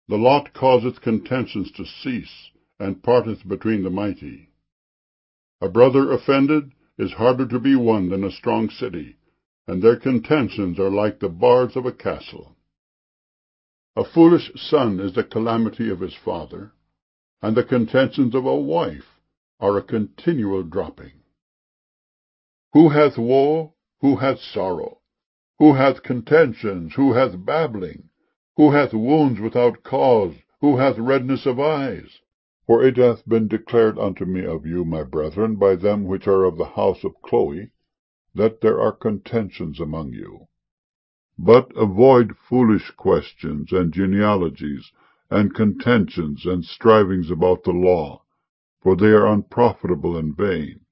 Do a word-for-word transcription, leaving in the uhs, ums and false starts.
The lot causeth contentions to cease, and parteth between the mighty. A brother offended is harder to be won than a strong city, and their contentions are like the bars of a castle. A foolish son is the calamity of his father, and the contentions of a wife are a continual dropping. Who hath woe? Who hath sorrow? Who hath contentions? Who hath babbling? Who hath wounds without cause? Who hath redness of eyes? For it hath been declared unto me of you, my brethren, by them which are of the house of Chloe, that there are contentions among you. But avoid foolish questions, and genealogies, and contentions, and strivings about the law, for they are unprofitable and vain.